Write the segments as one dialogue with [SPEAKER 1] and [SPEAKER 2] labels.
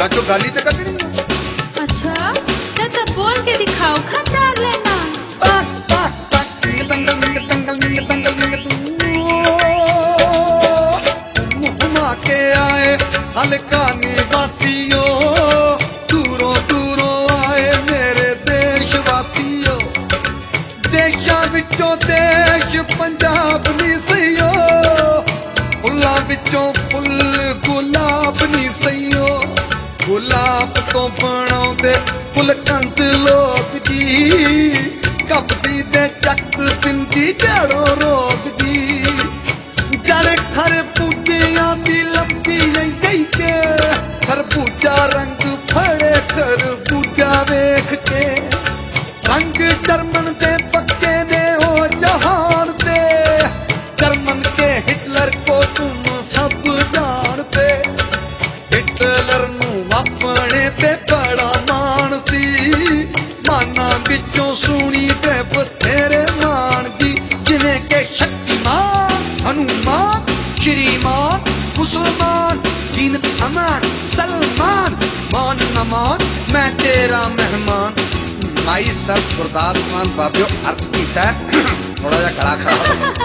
[SPEAKER 1] लाचो गाली तो कटनी है।
[SPEAKER 2] अच्छा तो बोल के दिखाओ, खचार लेना।
[SPEAKER 1] घुमा के आए हल्का निवासियों, दूरों दूरों आए मेरे देशवासियों। देशा विचों देश पंजाब नी सईयो, फुल्लां विचों फुल गुलाब नी सईयो। गुलाब तो बनाउंदे फुलकंद लोग जी, कपदी दे चक पिंदी जड़ों रोग जी। जड़ खरबूजियां दी लंबी गई के, खरबूजा रंग फड़े खरबूजा वेख के। रंग जर्मन दे पक्के दे हो जहान दे, जर्मन के हिटलर को तुम सब जानते। हिटलर नू अपने ते बड़ा मान सी, माना विचों सुनी ते बथेरे मान जी। जिवें के शक्तिमान हनुमान श्रीमान मुसलमान जीनत अमान सलमान। मान न मान मैं तेरा मेहमान। माई सब गुरदास मान बाबियो अर्थ कीता थोड़ा जा खड़ा खड़ा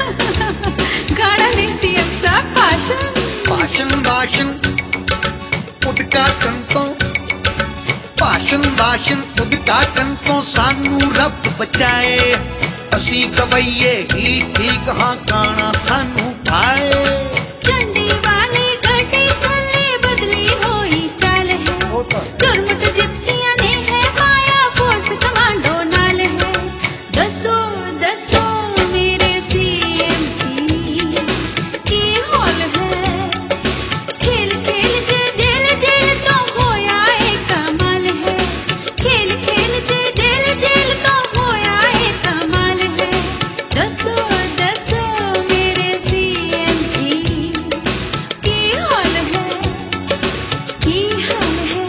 [SPEAKER 2] गाड़ा नहीं सीएम साहब, भाषण
[SPEAKER 1] भाषण भाषण उद्घाटन तो, भाषण भाषण उद्घाटन तो सानू रब बचाए। असी गवैये ही ठीक हाँ गाना सानू पाए।
[SPEAKER 2] झंडी वाली गड्डी थल्ले बदली होई चाल है, झुरमुट जिप्सियां ने है पाया फोर्स कमांडो नाल है। दसो दसो मेरे सीएम जी की हॉल है, खेल खेल जे जेल जेल तो होया एक कमाल है। खेल खेल जे जेल जेल तो होया एक कमाल है। दसो दसो मेरे सीएम जी की हाल है, की हाल है।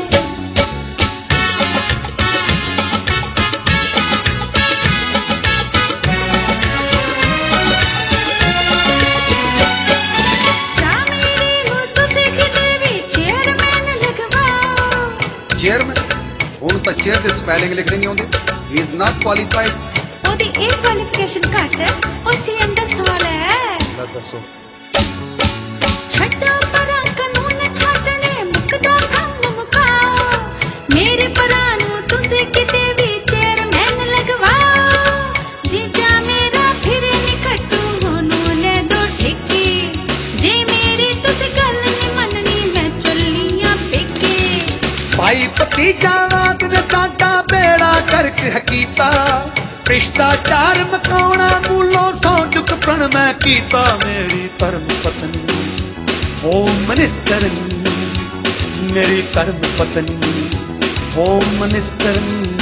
[SPEAKER 2] क्या मेरी हो तुझे किते भी चेयरमैन लगवाओ।
[SPEAKER 1] चेयरमैन हुण तां चेयर दे स्पेलिंग लिखने नहीं आउंदे। He is not qualified.
[SPEAKER 2] ओदी एक क्वालिफिकेशन घट है, ओ सीएम दा सवाल है।
[SPEAKER 1] दसो
[SPEAKER 2] छड्डो परां कानून छाटने मुकदा कम मुकाओ। मेरे परां नू तुझे किते भी चेयरमैन लगवाओ। जीजा मेरा फिर निकटू होनू ले दो ठेके, जे मेरी तुझे गल नहीं मननी मैं चलियां पेके।
[SPEAKER 1] भाई भतीजा वाद ने साडा बेड़ा करक हकीता। भ्रिष्टाचार मकाउणा मूलों सौ चुक प्रण मैं कीता। मेरी धर्म पत्नी होम मिनिस्टर, मेरी धर्म पत्नी होम मिनिस्टर।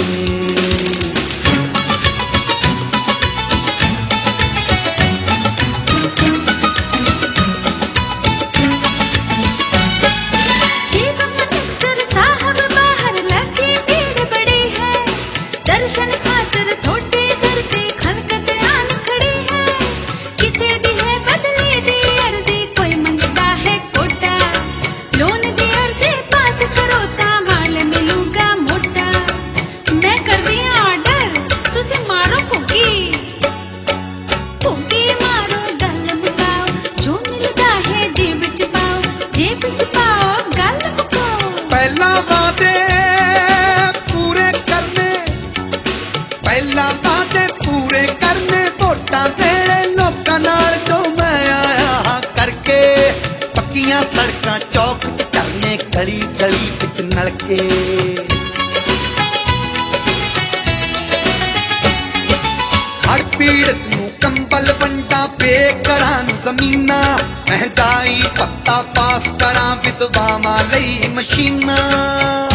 [SPEAKER 2] चीफ मिनिस्टर साहब बाहर लगी भीड़ बड़ी है, दर्शन खातर थोड़े धरती खलकत आन खड़ी है। किसे दी है बदले दी अर्जी कोई मंगता है कोटा, लोन दी अर्जी पास करो ता माल मिलूगा मोटा। मैं कर दिया ऑर्डर तुझे मारो फुकी, फुकी मारो गल मुकाओ। जो मिलता है जेब च पाओ, जेब च पाओ गल मुकाओ।
[SPEAKER 1] पहला वादे पूरे करने, पहला वादे पूरे करने। वोटां वेले लोकां नाल जो मैं आया करके, पक्कियां सड़कां चौक च करने, गली गली विच नलके। हर पीड़त नू कंबल वंडा, बेघरां नू ज़मीनां। महंगाई भत्ता पास करां, विधवावां लई मशीनां।